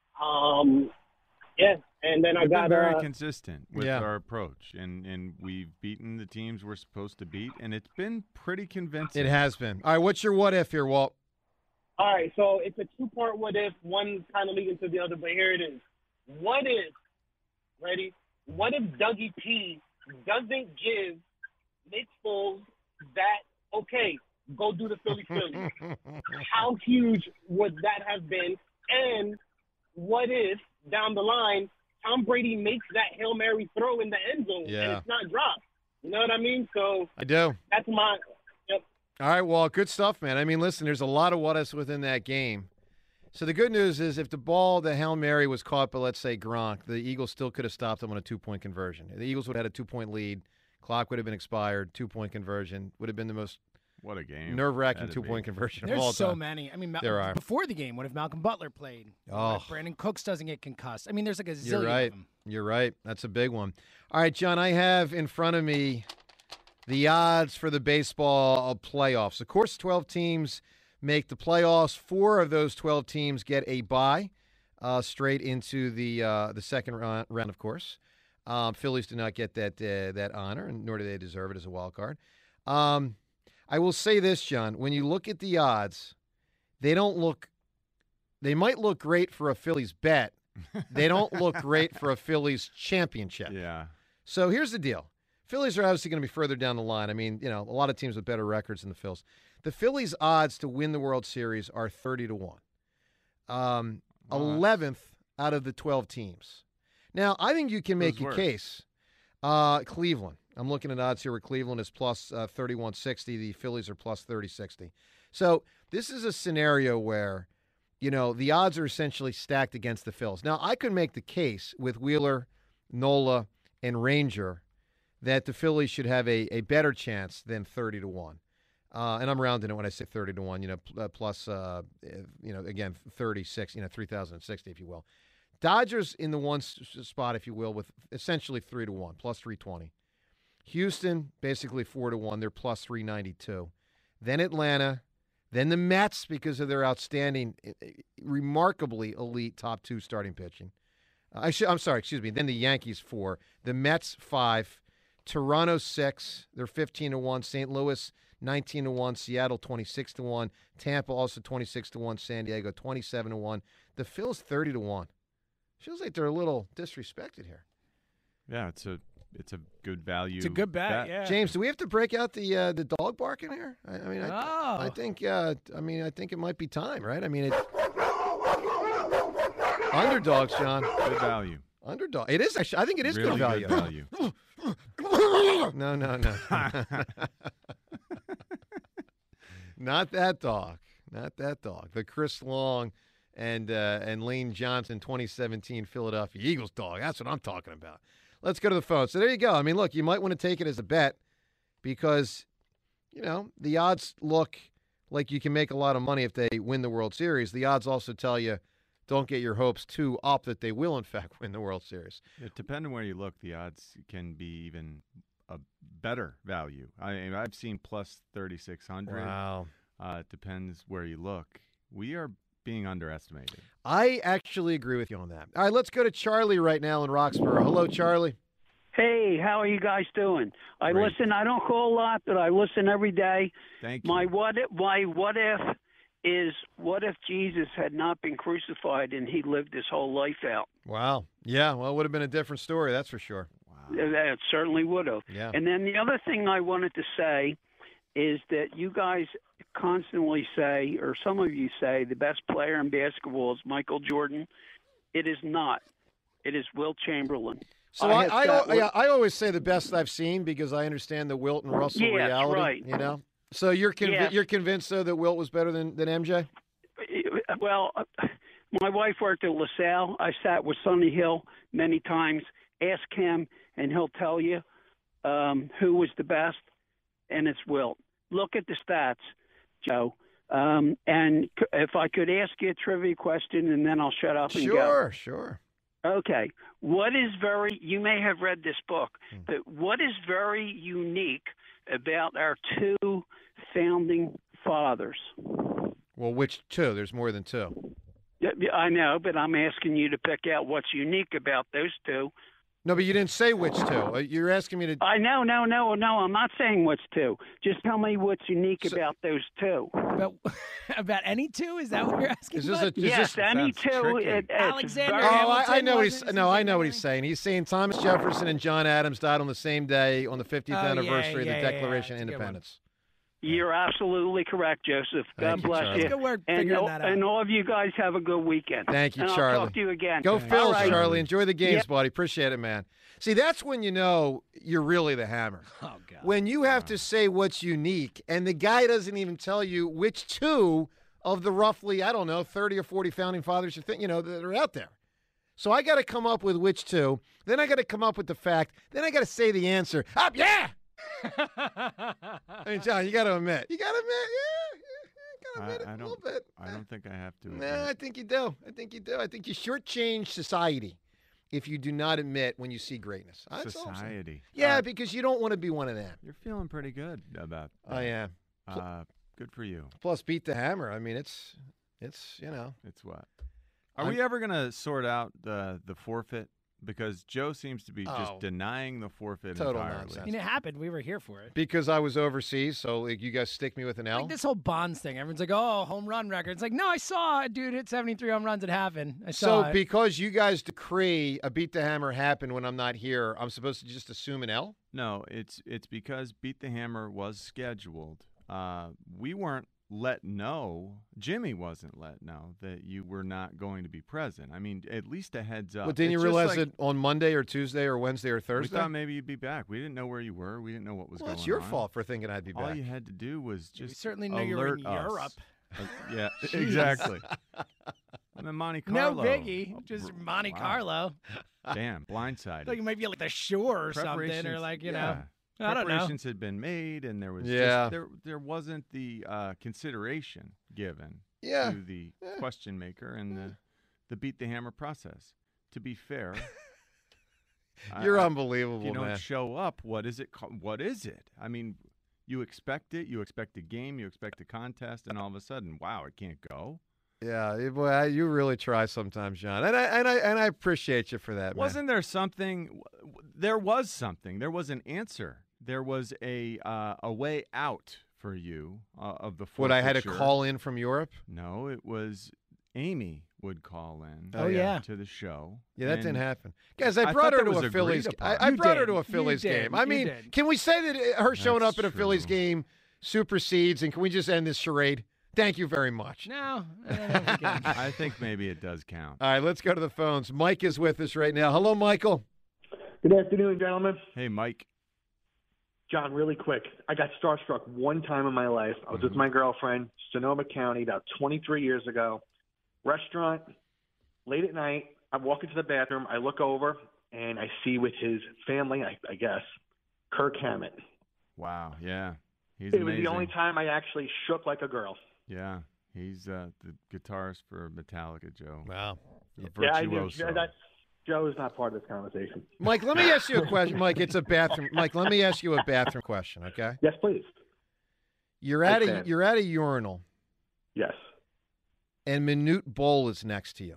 Speaker 15: Um, yeah, and then I
Speaker 12: We've
Speaker 15: got
Speaker 12: been very
Speaker 15: uh,
Speaker 12: consistent with
Speaker 11: Yeah.
Speaker 12: our approach, and, and we've beaten the teams we're supposed to beat, and it's been pretty convincing.
Speaker 11: It has been. All right, what's your what if here, Walt?
Speaker 15: All right, so it's a two-part what if, one kind of leading to the other, but here it is. What if, ready, what if Dougie P doesn't give Nick Foles that, okay, go do the Philly Philly? How huge would that have been? And what if, down the line, Tom Brady makes that Hail Mary throw in the end zone and
Speaker 11: Yeah.
Speaker 15: it's not dropped? You know what I mean? So
Speaker 11: I do.
Speaker 15: that's my – yep.
Speaker 11: All right, well, good stuff, man. I mean, listen, there's a lot of what ifs within that game. So the good news is if the ball, the Hail Mary was caught by, let's say, Gronk, the Eagles still could have stopped them on a two-point conversion. The Eagles would have had a two-point lead. Clock would have been expired. Two-point conversion would have been the most
Speaker 12: what a game
Speaker 11: nerve-wracking two-point conversion
Speaker 13: There's
Speaker 11: of all
Speaker 13: so
Speaker 11: time.
Speaker 13: many. I mean, Mal-
Speaker 11: there are.
Speaker 13: Before the game, what if Malcolm Butler played?
Speaker 11: Oh.
Speaker 13: What if Brandon Cooks doesn't get concussed? I mean, there's like a zillion
Speaker 11: You're right.
Speaker 13: of them.
Speaker 11: You're right. That's a big one. All right, John, I have in front of me the odds for the baseball playoffs. Of course, twelve teams make the playoffs. Four of those twelve teams get a bye uh, straight into the uh, the second round, round of course. Um, Phillies do not get that uh, that honor, and nor do they deserve it as a wild card. Um, I will say this, John. When you look at the odds, they don't look – they might look great for a Phillies bet. They don't look great for a Phillies championship.
Speaker 12: Yeah.
Speaker 11: So here's the deal. Phillies are obviously going to be further down the line. I mean, you know, a lot of teams with better records than the Phils. The Phillies' odds to win the World Series are thirty to one. Um,
Speaker 12: Wow.
Speaker 11: eleventh out of the twelve teams. Now, I think you can make
Speaker 12: Who's
Speaker 11: a
Speaker 12: worse?
Speaker 11: case. Uh, Cleveland. I'm looking at odds here where Cleveland is plus uh, thirty-one sixty. The Phillies are plus thirty sixty. So this is a scenario where, you know, the odds are essentially stacked against the Phils. Now, I could make the case with Wheeler, Nola, and Ranger that the Phillies should have a, a better chance than thirty to one. Uh, and I'm rounding it when I say thirty to one, you know, pl- uh, plus, uh, you know, again, thirty-six, you know, three thousand sixty, if you will. Dodgers in the one s- spot, if you will, with essentially three to one, plus three twenty. Houston, basically four to one. They're plus three ninety-two. Then Atlanta. Then the Mets, because of their outstanding, remarkably elite top two starting pitching. Uh, I should, I'm sorry, excuse me. Then the Yankees, four. The Mets, five. Toronto, six. They're fifteen to one. Saint Louis, nineteen to one. Seattle, twenty-six to one. Tampa, also twenty-six to one. San Diego, twenty-seven to one. The Phils, thirty to one. Feels like they're a little disrespected here.
Speaker 12: Yeah, it's a it's a good value.
Speaker 13: It's a good bet, yeah.
Speaker 11: James, do we have to break out the uh, the dog barking here? I, I mean, I,
Speaker 13: Oh.
Speaker 11: I think uh, I mean I think it might be time, right? I mean, it, underdogs, John.
Speaker 12: Good value.
Speaker 11: Underdog. It is actually. I think it is
Speaker 12: Really
Speaker 11: good value.
Speaker 12: good value.
Speaker 11: no, no, no. Not that dog. Not that dog. The Chris Long and uh, and Lane Johnson twenty seventeen Philadelphia Eagles dog. That's what I'm talking about. Let's go to the phone. So there you go. I mean, look, you might want to take it as a bet because, you know, the odds look like you can make a lot of money if they win the World Series. The odds also tell you don't get your hopes too up that they will, in fact, win the World Series.
Speaker 12: Yeah, depending where you look, the odds can be even a better value. I, I've seen plus thirty-six hundred.
Speaker 11: Wow.
Speaker 12: Uh, it depends where you look. We are being underestimated.
Speaker 11: I actually agree with you on that. All right, let's go to Charlie right now in Roxborough. Hello, Charlie.
Speaker 16: Hey, how are you guys doing? I
Speaker 11: Great.
Speaker 16: listen. I don't call a lot, but I listen every day.
Speaker 12: Thank
Speaker 16: My what? If, my what if is what if Jesus had not been crucified and he lived his whole life out?
Speaker 11: Wow. Yeah, well, it would have been a different story, that's for sure.
Speaker 16: That certainly would have.
Speaker 11: Yeah.
Speaker 16: And then the other thing I wanted to say is that you guys constantly say, or some of you say, the best player in basketball is Michael Jordan. It is not. It is Wilt Chamberlain.
Speaker 11: So I,
Speaker 16: have
Speaker 11: I,
Speaker 16: sat
Speaker 11: I,
Speaker 16: with-
Speaker 11: yeah, I always say the best I've seen because I understand the Wilt and Russell
Speaker 16: Yes,
Speaker 11: reality.
Speaker 16: right.
Speaker 11: You know. So you're convi-
Speaker 16: Yes.
Speaker 11: you're convinced though that Wilt was better than, than M J?
Speaker 16: Well, uh, my wife worked at LaSalle. I sat with Sonny Hill many times. Ask him, and he'll tell you um, who was the best, and it's Wilt. Look at the stats, Joe. Um, and c- if I could ask you a trivia question, and then I'll shut up and go.
Speaker 11: Sure, sure.
Speaker 16: Okay. What is very, you may have read this book,
Speaker 11: Hmm.
Speaker 16: but what is very unique about our two founding fathers?
Speaker 11: Well, which two? There's more than two.
Speaker 16: Yeah, yeah, I know, but I'm asking you to pick out what's unique about those two.
Speaker 11: No, but you didn't say which two. Uh, You're asking me to.
Speaker 16: I know, no, no, no. I'm not saying what's two. Just tell me what's unique about those two.
Speaker 13: About, about any two? Is that what you're asking?
Speaker 11: Is this
Speaker 13: about?
Speaker 11: a- is
Speaker 16: Yes,
Speaker 11: this-
Speaker 16: any
Speaker 11: Sounds
Speaker 16: two.
Speaker 11: tricky.
Speaker 16: It, it's
Speaker 13: Alexander
Speaker 16: very-
Speaker 11: Oh,
Speaker 13: Hamilton
Speaker 11: I, I know what he's.
Speaker 13: wasn't-
Speaker 11: No, I know what he's saying. He's saying Thomas Jefferson and John Adams died on the same day on the fiftieth
Speaker 13: Oh, yeah,
Speaker 11: anniversary
Speaker 13: yeah,
Speaker 11: of the
Speaker 13: yeah,
Speaker 11: Declaration
Speaker 13: yeah.
Speaker 11: of
Speaker 13: That's a good one.
Speaker 11: Independence.
Speaker 16: You're absolutely correct, Joseph. God
Speaker 11: Thank you,
Speaker 16: bless
Speaker 11: Charlie.
Speaker 16: you.
Speaker 13: Good work
Speaker 16: and,
Speaker 13: figuring
Speaker 16: all-
Speaker 13: that out.
Speaker 16: and all of you guys have a good weekend.
Speaker 11: Thank you,
Speaker 16: and
Speaker 11: Charlie.
Speaker 16: I'll talk to you again.
Speaker 11: Go
Speaker 16: All
Speaker 11: Phils,
Speaker 16: right.
Speaker 11: Charlie. Enjoy the games,
Speaker 16: Yeah.
Speaker 11: buddy. Appreciate it, man. See, that's when you know you're really the hammer.
Speaker 13: Oh, God.
Speaker 11: When you have to say what's unique, and the guy doesn't even tell you which two of the roughly, I don't know, thirty or forty founding fathers you think, you know, that are out there. So I got to come up with which two. Then I got to come up with the fact. Then I got to say the answer. Up, yeah. I mean, John, you got to admit. You got to admit, yeah. You got to admit
Speaker 12: I, I
Speaker 11: it a
Speaker 12: don't,
Speaker 11: little bit.
Speaker 12: I don't think I have to.
Speaker 11: Nah, I think you do. I think you do. I think you shortchange society if you do not admit when you see greatness. That's all I'm saying.
Speaker 12: Society.
Speaker 11: Yeah,
Speaker 12: Uh,
Speaker 11: because you don't want to be one of them.
Speaker 12: You're feeling pretty good about that.
Speaker 11: I am.
Speaker 12: Uh, good for you.
Speaker 11: Plus, beat the hammer. I mean, it's, it's you know.
Speaker 12: It's what? Are
Speaker 11: I'm-
Speaker 12: we ever going to sort out the the forfeit? Because Joe seems to be
Speaker 11: Oh.
Speaker 12: just denying the forfeit
Speaker 11: Total
Speaker 12: entirely.
Speaker 11: nonsense.
Speaker 13: I mean, it happened. We were here for it.
Speaker 11: Because I was overseas, so like, you guys stick me with an L?
Speaker 13: Like this whole Bonds thing. Everyone's like, oh, home run record. It's like, no, I saw a dude hit seventy-three home runs. It happened. I saw
Speaker 11: So
Speaker 13: it.
Speaker 11: because you guys decree a beat the hammer happen when I'm not here, I'm supposed to just assume an L?
Speaker 12: No, it's it's because Beat the Hammer was scheduled. Uh, we weren't let know, Jimmy wasn't let know that you were not going to be present. I mean, at least a heads up.
Speaker 11: Well, didn't you
Speaker 12: It's just
Speaker 11: realize
Speaker 12: like-
Speaker 11: it on Monday or Tuesday or Wednesday or Thursday?
Speaker 12: We thought maybe you'd be back. We didn't know where you were. We didn't know what was
Speaker 11: well,
Speaker 12: going on.
Speaker 11: it's your fault for thinking I'd be
Speaker 12: All
Speaker 11: back.
Speaker 12: you had to do was just
Speaker 13: we certainly know you were
Speaker 12: alert
Speaker 13: in
Speaker 12: us.
Speaker 13: Europe.
Speaker 12: Uh, yeah, exactly. I'm in Monte
Speaker 13: No
Speaker 12: Carlo.
Speaker 13: biggie.
Speaker 12: Oh,
Speaker 13: Just
Speaker 12: br-
Speaker 13: Monte
Speaker 12: wow.
Speaker 13: Carlo.
Speaker 12: Damn, blindsided.
Speaker 13: Like it might be like the shore or something, or
Speaker 12: Preparations-
Speaker 13: like you
Speaker 12: yeah.
Speaker 13: know. I don't know.
Speaker 12: Preparations had been made, and there was
Speaker 11: Yeah.
Speaker 12: just, there there wasn't the uh, consideration given
Speaker 11: Yeah.
Speaker 12: to the question maker and the the beat the hammer process. To be fair,
Speaker 11: You're
Speaker 12: I- I-
Speaker 11: unbelievable,
Speaker 12: If you don't
Speaker 11: man.
Speaker 12: show up, what is it? ca- What is it? I mean, you expect it. You expect a game. You expect a contest, and all of a sudden, wow, it can't go.
Speaker 11: Yeah, eh, boy, I- you really try sometimes, John, and I and I and I appreciate you for that, man.
Speaker 12: Wasn't there something? There was something. There was an answer. There was a uh, a way out for you uh, of the
Speaker 11: What I had to
Speaker 12: forfeiture.
Speaker 11: call in from Europe?
Speaker 12: No, it was Amy would call in.
Speaker 11: Oh, yeah.
Speaker 12: to the show.
Speaker 11: Yeah, that
Speaker 12: and
Speaker 11: didn't happen. Guys, I
Speaker 12: I
Speaker 11: brought
Speaker 12: thought
Speaker 11: her
Speaker 12: that
Speaker 11: to
Speaker 12: was
Speaker 11: a
Speaker 12: agreed
Speaker 11: Phillies.
Speaker 12: upon.
Speaker 11: I, I
Speaker 13: You
Speaker 11: brought her
Speaker 13: did.
Speaker 11: to a
Speaker 13: You
Speaker 11: Phillies
Speaker 13: did.
Speaker 11: game. I
Speaker 13: You
Speaker 11: mean,
Speaker 13: did.
Speaker 11: can we say that uh, her showing
Speaker 12: That's
Speaker 11: up at a Phillies
Speaker 12: true.
Speaker 11: game supersedes? And can we just end this charade? Thank you very much.
Speaker 13: No, I don't know if we can.
Speaker 12: I think maybe it does count.
Speaker 11: All right, let's go to the phones. Mike is with us right now. Hello, Michael.
Speaker 17: Good afternoon, gentlemen.
Speaker 12: Hey, Mike.
Speaker 17: John, really quick. I got starstruck one time in my life. I was with my girlfriend, Sonoma County, about twenty-three years ago. Restaurant, late at night. I walk into the bathroom. I look over, and I see with his family, I, I guess, Kirk Hammett.
Speaker 12: Wow. Yeah. He's
Speaker 17: it
Speaker 12: amazing.
Speaker 17: was the only time I actually shook like a girl.
Speaker 12: Yeah. He's uh, the guitarist for Metallica, Joe.
Speaker 11: Wow.
Speaker 12: The
Speaker 17: Yeah, I do.
Speaker 12: virtuoso.
Speaker 17: That's, Joe is not part of this conversation.
Speaker 11: Mike, let me ask you a question. Mike, it's a bathroom. Mike, let me ask you a bathroom question, okay?
Speaker 17: Yes, please.
Speaker 11: You're at a
Speaker 17: Understand.
Speaker 11: you're at a urinal,
Speaker 17: Yes.
Speaker 11: and Manute Bowl is next to you.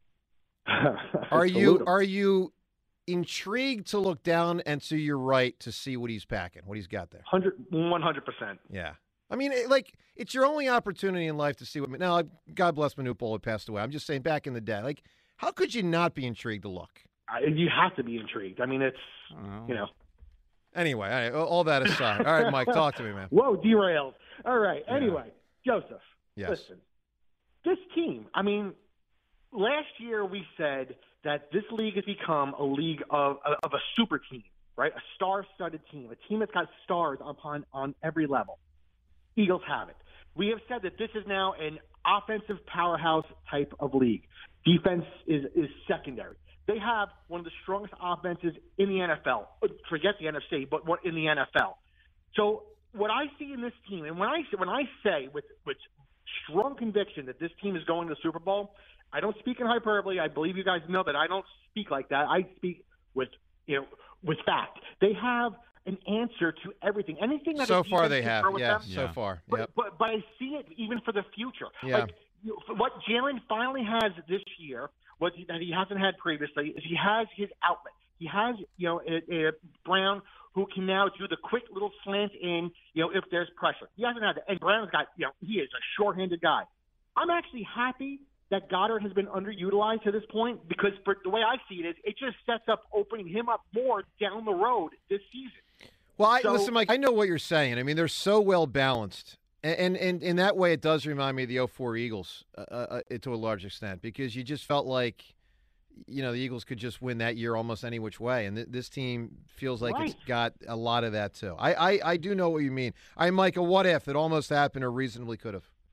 Speaker 11: Are
Speaker 17: Salute
Speaker 11: you
Speaker 17: him.
Speaker 11: are you intrigued to look down and to your right to see what he's packing, what he's got there?
Speaker 17: one hundred percent.
Speaker 11: Yeah. I mean, it, like, it's your only opportunity in life to see what. Now, God bless Manute Bowl, had passed away. I'm just saying, back in the day, like, how could you not be intrigued to look?
Speaker 17: I, you have to be intrigued. I mean, it's, you know.
Speaker 11: Anyway, all, right, all that aside. All right, Mike, talk to me, man.
Speaker 17: Whoa, derailed. All right. Anyway, Joseph,
Speaker 11: Yes.
Speaker 17: listen. This team, I mean, last year we said that this league has become a league of, of a super team, right? A star-studded team, a team that's got stars upon on every level. Eagles have it. We have said that this is now an offensive powerhouse type of league. Defense is, is secondary. They have one of the strongest offenses in the N F L. Forget the N F C, but what in the N F L. So what I see in this team, and when I when I say with with strong conviction that this team is going to the Super Bowl, I don't speak in hyperbole. I believe you guys know that I don't speak like that. I speak with you know with fact. They have an answer to everything. Anything that
Speaker 11: So
Speaker 17: a
Speaker 11: far
Speaker 17: defense
Speaker 11: they
Speaker 17: can
Speaker 11: have,
Speaker 17: throw at
Speaker 11: yeah,
Speaker 17: them,
Speaker 11: so far.
Speaker 17: But,
Speaker 11: Yep.
Speaker 17: but but I see it even for the future.
Speaker 11: Yeah.
Speaker 17: Like you know, what Jalen finally has this year, what he, that he hasn't had previously, is he has his outlet. He has you know a, a Brown who can now do the quick little slant in you know if there's pressure. He hasn't had that. And Brown's got you know he is a short-handed guy. I'm actually happy that Goddard has been underutilized to this point because for the way I see it is it just sets up opening him up more down the road this season.
Speaker 11: Well, I,
Speaker 17: So-
Speaker 11: listen, Mike, I know what you're saying. I mean, they're so well balanced. And, and, and in that way, it does remind me of the oh four Eagles uh, uh, to a large extent because you just felt like, you know, the Eagles could just win that year almost any which way. And th- this team feels like it's
Speaker 17: Right.
Speaker 11: got a lot of that, too. I, I, I do know what you mean. I, Mike, a what if that almost happened or reasonably could have.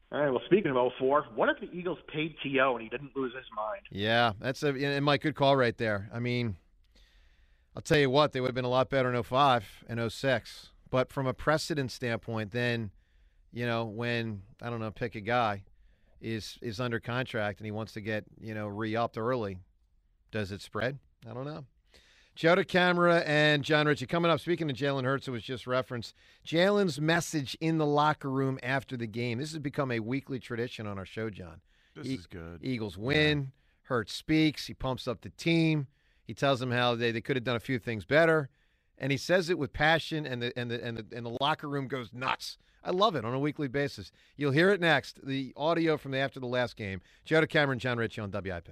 Speaker 17: All right, well, speaking of oh four, what if the Eagles paid T O and he didn't lose his mind?
Speaker 11: Yeah, that's a and Mike, good call right there. I mean, I'll tell you what, they would have been a lot better in oh five and oh six. But from a precedent standpoint, then, you know, when, I don't know, pick a guy, is is under contract and he wants to get, you know, re-upped early, does it spread? I don't know. Joe DeCamara and John Ritchie coming up. Speaking of Jalen Hurts, it was just referenced. Jalen's message in the locker room after the game. This has become a weekly tradition on our show, John.
Speaker 12: This
Speaker 11: e-
Speaker 12: is good.
Speaker 11: Eagles win. Yeah. Hurts speaks. He pumps up the team. He tells them how they, they could have done a few things better. And he says it with passion, and the, and, the, and, the, and the locker room goes nuts. I love it on a weekly basis. You'll hear it next, the audio from the after the last game. Joe DeCamara and John Ritchie on W I P.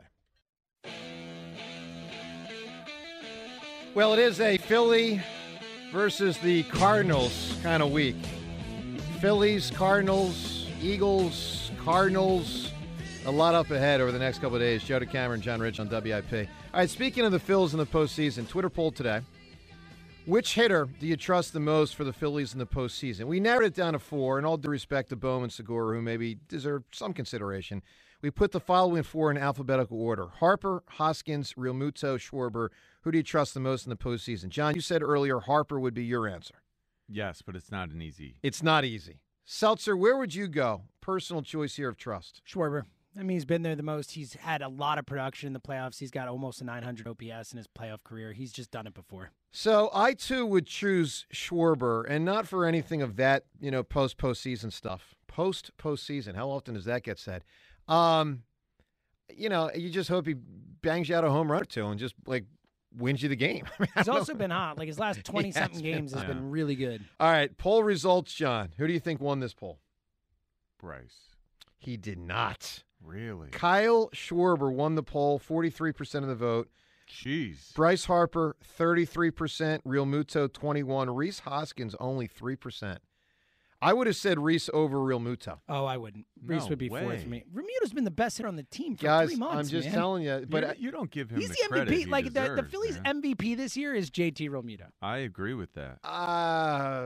Speaker 11: Well, it is a Philly versus the Cardinals kind of week. Phillies, Cardinals, Eagles, Cardinals. A lot up ahead over the next couple of days. Joe DeCamara and John Rich on W I P. All right, speaking of the Phils in the postseason, Twitter poll today. Which hitter do you trust the most for the Phillies in the postseason? We narrowed it down to four, and all due respect to Bowman Segura, who maybe deserve some consideration. We put the following four in alphabetical order. Harper, Hoskins, Realmuto, Schwarber. Who do you trust the most in the postseason? John, you said earlier Harper would be your answer.
Speaker 12: Yes, but it's not an easy.
Speaker 11: It's not easy. Seltzer, where would you go? Personal choice here of trust.
Speaker 13: Schwarber. I mean, he's been there the most. He's had a lot of production in the playoffs. He's got almost a nine hundred O P S in his playoff career. He's just done it before.
Speaker 11: So I, too, would choose Schwarber, and not for anything of that, you know, post-postseason stuff. Post-postseason. How often does that get said? Um, you know, you just hope he bangs you out a home run or two and just, like, wins you the game. I mean,
Speaker 13: he's also been hot. Like, his last twenty-something games has
Speaker 11: yeah.
Speaker 13: been really good.
Speaker 11: All right, poll results, John. Who do you think won this poll?
Speaker 12: Bryce.
Speaker 11: He did not.
Speaker 12: Really?
Speaker 11: Kyle Schwarber won the poll, forty-three percent of the vote.
Speaker 12: Jeez.
Speaker 11: Bryce Harper, thirty-three percent. Realmuto, twenty-one. Rhys Hoskins, only three percent. I would have said Rhys over Realmuto.
Speaker 13: Oh, I wouldn't. Rhys
Speaker 12: No
Speaker 13: would be
Speaker 12: way.
Speaker 13: fourth for me. Realmuto's been the best hitter on the team for
Speaker 11: Guys,
Speaker 13: three months,
Speaker 11: I'm just
Speaker 13: man.
Speaker 11: telling you. But
Speaker 12: you,
Speaker 11: I-
Speaker 12: you don't give him
Speaker 13: He's
Speaker 12: the,
Speaker 13: the,
Speaker 12: credit
Speaker 13: M V P.
Speaker 12: he
Speaker 13: Like, the, the
Speaker 12: deserves,
Speaker 13: Phillies
Speaker 12: man.
Speaker 13: M V P this year is J T Realmuto.
Speaker 12: I agree with that.
Speaker 11: Uh,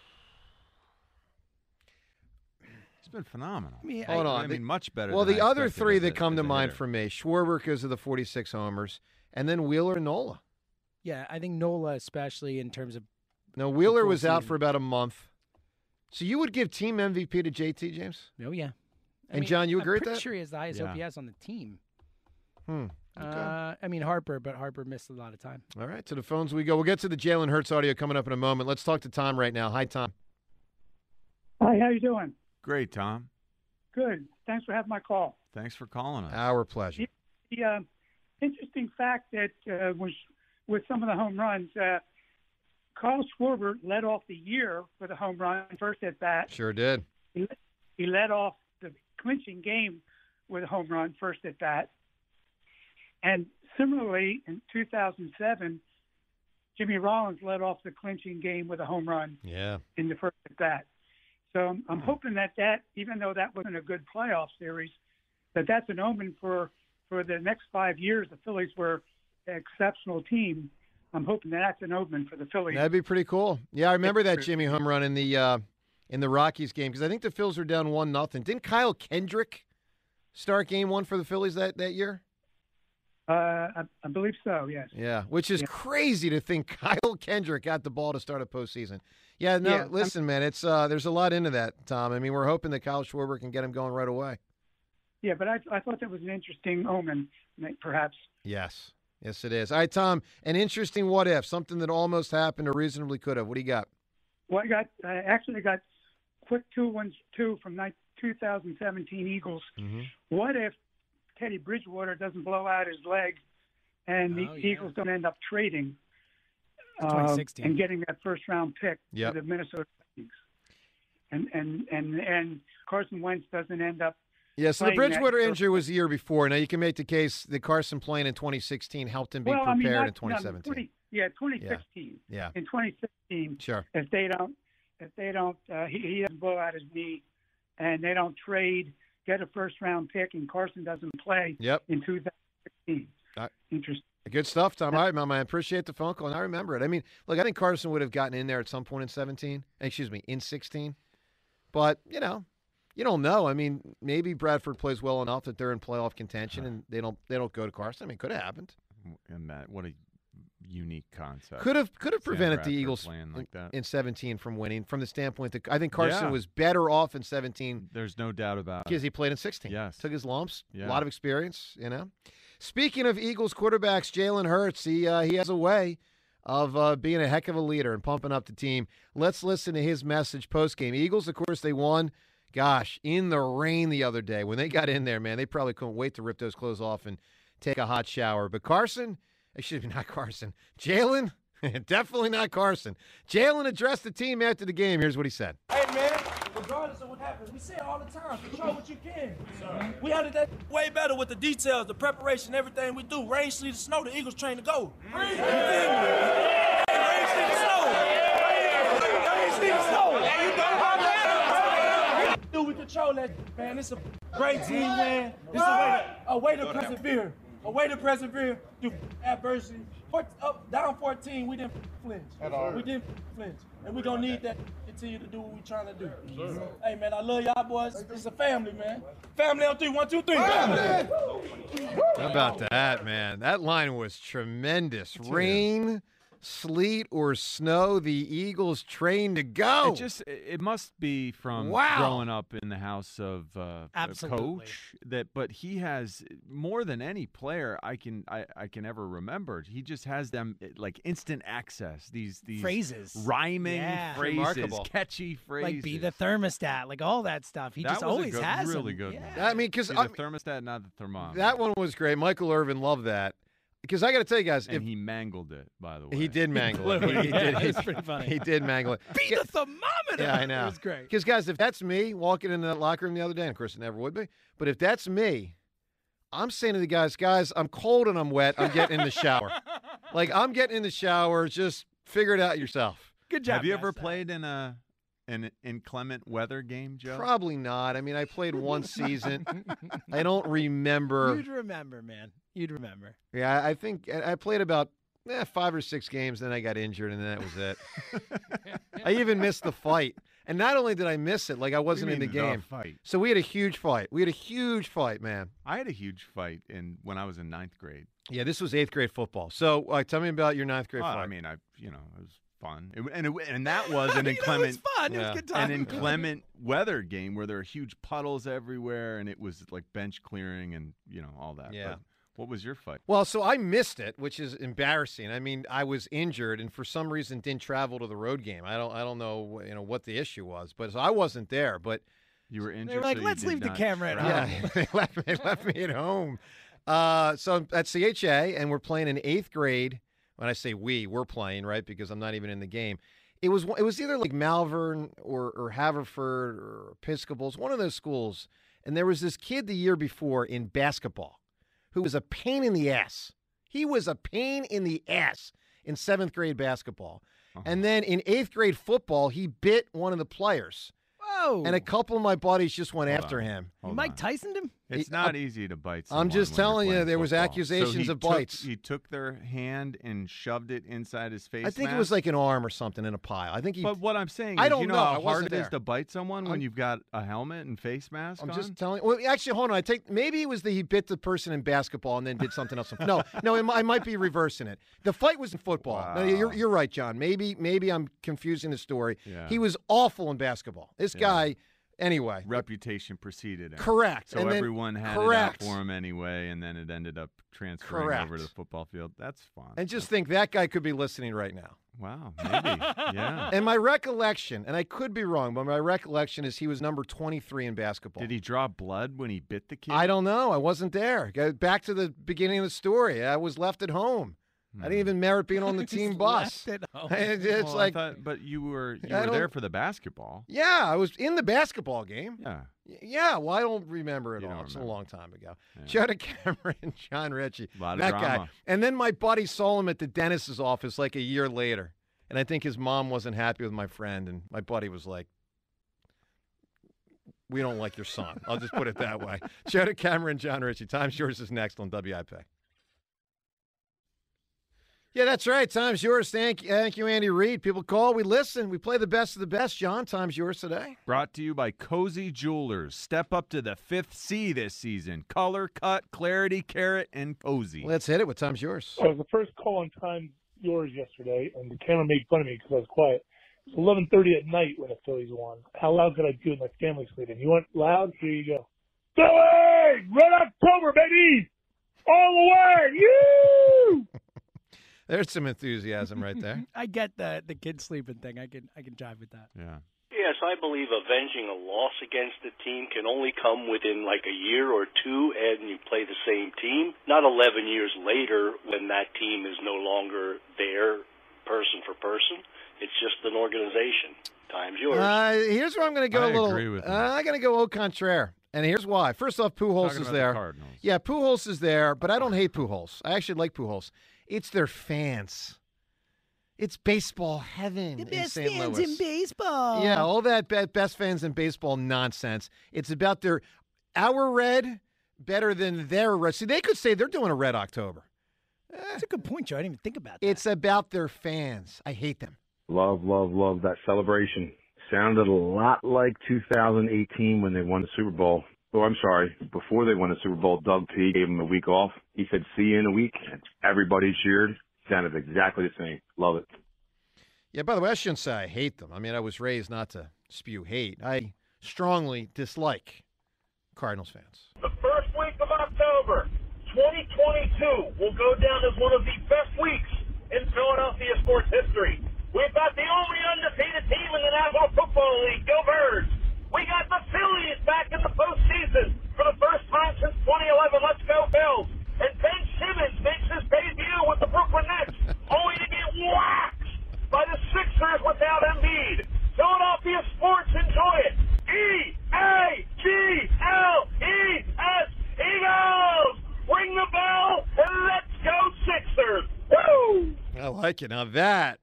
Speaker 12: He's been phenomenal.
Speaker 13: I mean,
Speaker 11: hold
Speaker 13: I,
Speaker 11: on.
Speaker 12: I mean, much better
Speaker 11: Well,
Speaker 12: than
Speaker 11: the
Speaker 12: I
Speaker 11: other
Speaker 12: expected
Speaker 11: three
Speaker 12: as
Speaker 11: that
Speaker 12: a-
Speaker 11: come
Speaker 12: as
Speaker 11: to
Speaker 12: a
Speaker 11: mind
Speaker 12: hitter.
Speaker 11: for me, Schwarber because of the forty-six homers, and then Wheeler and Nola.
Speaker 13: Yeah, I think Nola, especially in terms of
Speaker 11: No, Wheeler
Speaker 13: full
Speaker 11: was out
Speaker 13: season.
Speaker 11: for about a month. So you would give team M V P to J T, James?
Speaker 13: Oh, yeah. I
Speaker 11: And
Speaker 13: mean,
Speaker 11: John, you
Speaker 13: I'm
Speaker 11: agree with
Speaker 13: pretty
Speaker 11: that?
Speaker 13: sure he has the highest
Speaker 12: Yeah.
Speaker 13: O P S on the team.
Speaker 11: Hmm.
Speaker 13: Uh, I mean, Harper, but Harper missed a lot of time.
Speaker 11: All right, to the phones we go. We'll get to the Jalen Hurts audio coming up in a moment. Let's talk to Tom right now. Hi, Tom.
Speaker 18: Hi, how you doing?
Speaker 12: Great, Tom.
Speaker 18: Good. Thanks for having my call.
Speaker 12: Thanks for calling us.
Speaker 11: Our pleasure.
Speaker 18: The uh, interesting fact that uh, was with some of the home runs, uh, Carl Schwarber led off the year with a home run first at bat.
Speaker 11: Sure did.
Speaker 18: He, he led off the clinching game with a home run first at bat. And similarly, in two thousand seven, Jimmy Rollins led off the clinching game with a home run
Speaker 11: Yeah.
Speaker 18: in the first at bat. So I'm, I'm hoping that that, even though that wasn't a good playoff series, that that's an omen for, for the next five years. The Phillies were an exceptional team. I'm hoping that that's an omen for the Phillies.
Speaker 11: That'd be pretty cool. Yeah, I remember that Jimmy home run in the uh, in the Rockies game because I think the Phils were down one nothing. Didn't Kyle Kendrick start game one for the Phillies that, that year?
Speaker 18: Uh, I, I believe so. Yes.
Speaker 11: Yeah, which is
Speaker 18: Yeah.
Speaker 11: crazy to think Kyle Kendrick got the ball to start a postseason. Yeah, no,
Speaker 18: Yeah, I'm-
Speaker 11: listen, man, it's uh, there's a lot into that, Tom. I mean, we're hoping that Kyle Schwarber can get him going right away.
Speaker 18: Yeah, but I, I thought that was an interesting omen, perhaps.
Speaker 11: Yes, yes, it is. All right, Tom, an interesting what if, something that almost happened or reasonably could have. What do you got?
Speaker 18: Well, I got I actually got quick two ones two from ni- two thousand seventeen Eagles.
Speaker 11: Mm-hmm.
Speaker 18: What if Teddy Bridgewater doesn't blow out his leg, and the
Speaker 13: Oh, yeah.
Speaker 18: Eagles don't end up trading uh,
Speaker 13: twenty sixteen.
Speaker 18: and getting that first round pick
Speaker 11: Yep.
Speaker 18: to the Minnesota Vikings, and and and and Carson Wentz doesn't end up.
Speaker 11: Yeah, so the
Speaker 18: playing that
Speaker 11: Bridgewater
Speaker 18: first-
Speaker 11: injury was the year before. Now, you can make the case that Carson playing in twenty sixteen helped him be
Speaker 18: well, I
Speaker 11: prepared
Speaker 18: mean, not,
Speaker 11: in twenty seventeen.
Speaker 18: No, twenty, yeah, twenty sixteen.
Speaker 11: Yeah.
Speaker 18: In twenty sixteen,
Speaker 11: Sure.
Speaker 18: if they don't, if they don't, uh, he, he doesn't blow out his knee, and they don't trade, get a first round pick, and Carson doesn't play
Speaker 11: Yep.
Speaker 18: in two thousand sixteen.
Speaker 11: Uh,
Speaker 18: Interesting.
Speaker 11: Good stuff, Tom. All right, man, I appreciate the phone call, and I remember it. I mean, look, I think Carson would have gotten in there at some point in seventeen. Excuse me, in sixteen. But, you know, You don't know. I mean, maybe Bradford plays well enough that they're in playoff contention and they don't they don't go to Carson. I mean, it could have happened.
Speaker 12: And Matt, what a unique concept.
Speaker 11: Could have could have
Speaker 12: Sam
Speaker 11: prevented
Speaker 12: Bradford
Speaker 11: the Eagles
Speaker 12: playing like that.
Speaker 11: in seventeen from winning from the standpoint that I think Carson
Speaker 12: Yeah.
Speaker 11: was better off in seventeen.
Speaker 12: There's no doubt about it.
Speaker 11: Because he played in sixteen.
Speaker 12: Yes.
Speaker 11: Took his lumps.
Speaker 12: Yeah.
Speaker 11: A lot of experience, you know. Speaking of Eagles quarterbacks, Jalen Hurts, he, uh, he has a way of uh, being a heck of a leader and pumping up the team. Let's listen to his message postgame. Eagles, of course, they won. Gosh, in the rain the other day. When they got in there, man, they probably couldn't wait to rip those clothes off and take a hot shower. But Carson, excuse me, not Carson, Jalen, definitely not Carson. Jalen addressed the team after the game. Here's what he said.
Speaker 5: Hey, man, regardless of what happens, we say it all the time, control what you can. We handled that way better with the details, the preparation, everything we do. Rain, sleet, or snow, the Eagles train to go. You feel me? Hey, rain, sleet, or snow. Rain, sleet, or snow. Do we control that, man? It's a great team, man. It's a way to, a way to persevere. A way to persevere through adversity. Four, up, down fourteen, we didn't flinch. We didn't flinch. And we're going to need that to continue to do what we're trying to do. Hey, man, I love y'all boys. It's a family, man. Family on three. One, two, three. Family.
Speaker 11: How about that, man? That line was tremendous. Rain, sleet, or snow, the Eagles train to go.
Speaker 12: It just it must be from
Speaker 11: Wow.
Speaker 12: growing up in the house of uh, a
Speaker 13: Absolutely.
Speaker 12: coach that, but he has more than any player I can I, I can ever remember. He just has them like instant access. These these
Speaker 13: Phrases.
Speaker 12: rhyming
Speaker 13: Yeah.
Speaker 12: phrases,
Speaker 11: Remarkable.
Speaker 12: catchy phrases.
Speaker 13: Like be the thermostat, like all that stuff. He
Speaker 12: that
Speaker 13: just
Speaker 12: was
Speaker 13: always
Speaker 12: a good,
Speaker 13: has
Speaker 12: really
Speaker 13: them.
Speaker 12: good
Speaker 13: Yeah.
Speaker 12: one.
Speaker 11: I mean, because
Speaker 12: He's a thermostat, not the thermometer.
Speaker 11: that one was great. Michael Irvin loved that. Because I got to tell you guys,
Speaker 12: and
Speaker 11: if
Speaker 12: he mangled it, by the way.
Speaker 11: he did mangle it.
Speaker 13: blew
Speaker 11: He,
Speaker 13: it.
Speaker 11: he
Speaker 13: Yeah,
Speaker 11: did.
Speaker 13: it
Speaker 11: He,
Speaker 13: was pretty funny.
Speaker 11: he did mangle it.
Speaker 13: Be the thermometer.
Speaker 11: Yeah, I know.
Speaker 13: It was great.
Speaker 11: Because, guys, if that's me walking in that locker room the other day, and of course it never would be, but if that's me, I'm saying to the guys, guys, I'm cold and I'm wet. I'm getting in the shower. Like, I'm getting in the shower. Just figure it out yourself.
Speaker 13: Good job.
Speaker 12: Have you ever
Speaker 13: Master.
Speaker 12: played in a an inclement weather game, Joe?
Speaker 11: Probably not. I mean, I played one season. I don't remember.
Speaker 13: You'd remember, man. You'd remember.
Speaker 11: Yeah, I think I played about eh, five or six games, then I got injured, and then that was it. I even missed the fight. And not only did I miss it, like I wasn't in the
Speaker 12: mean the
Speaker 11: game.
Speaker 12: fight?
Speaker 11: So we had a huge fight. We had a huge fight, man.
Speaker 12: I had a huge fight in when I was in ninth grade.
Speaker 11: Yeah, this was eighth grade football. So uh, tell me about your ninth grade
Speaker 12: Well,
Speaker 11: fight.
Speaker 12: I mean, I you know it was fun, it, and it, and that was an
Speaker 13: You know,
Speaker 12: inclement,
Speaker 13: it was fun. It was
Speaker 11: Yeah.
Speaker 13: good time.
Speaker 12: an inclement weather game where there were huge puddles everywhere, and it was like bench clearing and you know all that.
Speaker 11: Yeah.
Speaker 12: But what was your fight?
Speaker 11: Well, so I missed it, which is embarrassing. I mean, I was injured and for some reason didn't travel to the road game. I don't I don't know, you know, what the issue was, but so I wasn't there, but
Speaker 12: You were injured.
Speaker 13: They were like,
Speaker 12: so you
Speaker 13: let's
Speaker 12: did
Speaker 13: leave the
Speaker 12: not
Speaker 13: camera at
Speaker 12: travel."
Speaker 11: yeah, they left, they left me at home. Uh, so I'm at C H A, and we're playing in eighth grade. When I say we, we're playing, right? Because I'm not even in the game. It was it was either like Malvern or, or Haverford or Episcopal's, one of those schools. And there was this kid the year before in basketball who was a pain in the ass. He was a pain in the ass in seventh grade basketball.
Speaker 12: Uh-huh.
Speaker 11: And then in eighth grade football, he bit one of the players.
Speaker 13: Whoa.
Speaker 11: And a couple of my buddies just went
Speaker 12: Hold
Speaker 11: after
Speaker 12: on.
Speaker 11: him.
Speaker 13: You
Speaker 12: Hold
Speaker 13: Mike
Speaker 12: on.
Speaker 13: Tyson'd him?
Speaker 12: It's
Speaker 11: He-
Speaker 12: not
Speaker 11: I'm-
Speaker 12: easy to bite.
Speaker 11: I'm
Speaker 12: someone
Speaker 11: just
Speaker 12: when you're
Speaker 11: telling you,
Speaker 12: playing
Speaker 11: there was
Speaker 12: football.
Speaker 11: accusations
Speaker 12: So he
Speaker 11: of
Speaker 12: took-
Speaker 11: bites.
Speaker 12: He took their hand and shoved it inside his face.
Speaker 11: I think it
Speaker 12: mask?
Speaker 11: was like an arm or something in a pile. I think he.
Speaker 12: But what I'm saying
Speaker 11: I
Speaker 12: is,
Speaker 11: don't
Speaker 12: you know,
Speaker 11: know. I
Speaker 12: how hard
Speaker 11: wasn't
Speaker 12: it is
Speaker 11: there.
Speaker 12: to bite someone when
Speaker 11: I'm-
Speaker 12: you've got a helmet and face mask
Speaker 11: I'm
Speaker 12: on?
Speaker 11: just telling. Well, actually, hold on. I take maybe it was that he bit the person in basketball and then did something else. No, no, it, mi- I might be reversing it. The fight was in football. No, you're you're right, John. Maybe maybe I'm confusing the story.
Speaker 12: Yeah.
Speaker 11: He was awful in basketball. This
Speaker 12: Yeah.
Speaker 11: guy, anyway.
Speaker 12: Reputation preceded him.
Speaker 11: Correct.
Speaker 12: So
Speaker 11: And then-
Speaker 12: everyone had
Speaker 11: correct.
Speaker 12: it out for him anyway, and then it ended up transferring
Speaker 11: Correct.
Speaker 12: over to the football field. That's fun.
Speaker 11: And just think that guy could be listening right now.
Speaker 12: Wow, maybe. Yeah.
Speaker 11: And my recollection, and I could be wrong, but my recollection is he was number twenty-three in basketball.
Speaker 12: Did he draw blood when he bit the kid?
Speaker 11: I don't know. I wasn't there. Go back to the beginning of the story. I was left at home. I didn't even merit being on the team bus.
Speaker 13: Left at home.
Speaker 11: It- it's
Speaker 12: Well, I
Speaker 11: like,
Speaker 12: thought- but you were you
Speaker 11: I
Speaker 12: were
Speaker 11: don't-
Speaker 12: there for the basketball.
Speaker 11: yeah, I was in the basketball game.
Speaker 12: Yeah.
Speaker 11: Y- Yeah, well, I don't remember it
Speaker 12: You
Speaker 11: all.
Speaker 12: don't
Speaker 11: It's
Speaker 12: remember.
Speaker 11: a long time ago.
Speaker 12: Yeah.
Speaker 11: Joe Cameron, John Ritchie,
Speaker 12: Lot of
Speaker 11: that guy.
Speaker 12: drama.
Speaker 11: And then my buddy saw him at the dentist's office like a year later. And I think his mom wasn't happy with my friend. And my buddy was like, we don't like your son. I'll just put it that way. Joe Cameron, John Ritchie. Time's Yours is next on W I P. Yeah, that's right. Time's yours. Thank, thank you, Andy Reid. People call, we listen, we play the best of the best. John, time's yours today.
Speaker 12: Brought to you by Cozy Jewelers. Step up to the fifth C this season. Color, cut, clarity, carrot, and cozy.
Speaker 11: Let's hit it. What time's yours?
Speaker 19: I was the first call on time yours yesterday, and the camera made fun of me because I was quiet. It's eleven thirty at night when the Phillies won. How loud could I do with my family sleeping? You want loud? Here you go. Philly! Red October, baby! All the way! You!
Speaker 11: There's some enthusiasm right there.
Speaker 13: I get the the kid sleeping thing. I can I can jive with that.
Speaker 12: Yeah.
Speaker 20: Yes, I believe avenging a loss against the team can only come within like a year or two, and you play the same team. Not eleven years later when that team is no longer there, person for person. It's just an organization. Time's yours.
Speaker 11: Uh, here's where I'm going to go
Speaker 12: I
Speaker 11: a little.
Speaker 12: agree with
Speaker 11: uh, I'm going to go au contraire, and here's why. First off, Pujols
Speaker 12: Talking
Speaker 11: is
Speaker 12: about the
Speaker 11: there.
Speaker 12: Cardinals.
Speaker 11: Yeah, Pujols is there, but I don't hate Pujols. I actually like Pujols. It's their fans. It's baseball heaven in Saint Louis.
Speaker 13: baseball.
Speaker 11: Yeah, all that be- best fans in baseball nonsense. It's about their our red better than their red. See, they could say they're doing a red October.
Speaker 13: That's a good point, Joe. I didn't even think about that.
Speaker 11: It's about their fans. I hate them.
Speaker 21: Love, love, love that celebration. Sounded a lot like two thousand eighteen when they won the Super Bowl. Oh, I'm sorry. Before they won the Super Bowl, Doug P. gave them a week off. He said, see you in a week. And everybody cheered. Sounded exactly the same. Love it.
Speaker 11: Yeah, by the way, I shouldn't say I hate them. I mean, I was raised not to spew hate. I strongly dislike Cardinals fans.
Speaker 22: The first week of October, twenty twenty-two, will go down as one of the best weeks in Philadelphia sports history. We've got the only undefeated team in the National Football League. Go Birds! We got the Phillies back in the postseason for the first time since twenty eleven. Let's go, Bills! And Ben Simmons makes his debut with the Brooklyn Nets, only to get whacked by the Sixers without Embiid. Philadelphia sports, enjoy it. E A G L E S, Eagles! Ring the bell and let's go Sixers! Woo!
Speaker 11: I like it. Now that,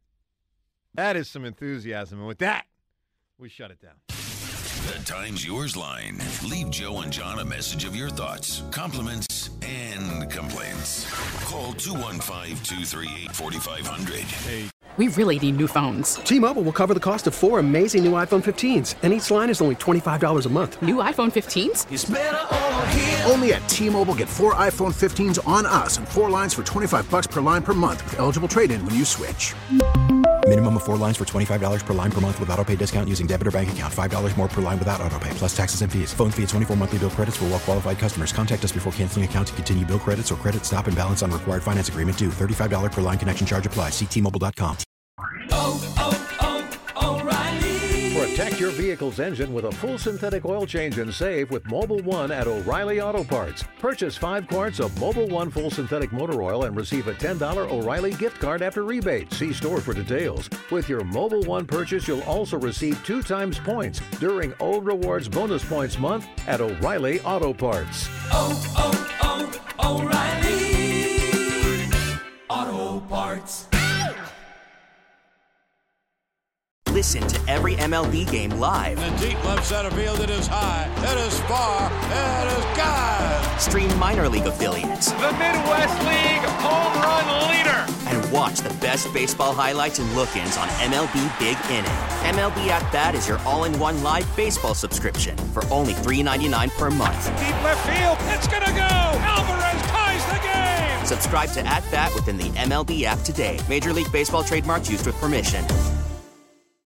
Speaker 11: that is some enthusiasm. And with that, we shut it down.
Speaker 23: The Time's Yours line. Leave Joe and John a message of your thoughts, compliments, and complaints. Call two one five, two three eight, four five zero zero.
Speaker 3: We really need new phones.
Speaker 4: T-Mobile will cover the cost of four amazing new iPhone fifteens, and each line is only twenty-five dollars a month.
Speaker 3: New iPhone fifteens?
Speaker 6: It's better over here. Only at T-Mobile, get four iPhone fifteens on us and four lines for twenty-five bucks per line per month with eligible trade-in when you switch.
Speaker 7: Minimum of four lines for twenty-five dollars per line per month with autopay discount using debit or bank account. five dollars more per line without autopay, plus taxes and fees. Phone fee at twenty-four monthly bill credits for well-qualified customers. Contact us before canceling account to continue bill credits or credit stop and balance on required finance agreement due. thirty-five dollars per line connection charge applies. See T Mobile dot com.
Speaker 24: Oh, oh, oh, O'Reilly.
Speaker 25: Protect your vehicle's engine with a full synthetic oil change and save with Mobil One at O'Reilly Auto Parts. Purchase five quarts of Mobil One full synthetic motor oil and receive a ten dollars O'Reilly gift card after rebate. See store for details. With your Mobil One purchase, you'll also receive two times points during O Rewards Bonus Points Month at O'Reilly Auto Parts.
Speaker 24: Oh, oh, oh, O'Reilly Auto Parts.
Speaker 26: Listen to every M L B game live.
Speaker 27: In the deep left center field, it is high, it is far, it is gone.
Speaker 26: Stream minor league affiliates.
Speaker 27: The Midwest League home run leader.
Speaker 26: And watch the best baseball highlights and look-ins on M L B Big Inning. M L B At Bat is your all-in-one live baseball subscription for only three dollars and ninety-nine cents per month.
Speaker 27: Deep left field, it's gonna go. Alvarez ties the game.
Speaker 26: Subscribe to At Bat within the M L B app today. Major League Baseball trademarks used with permission.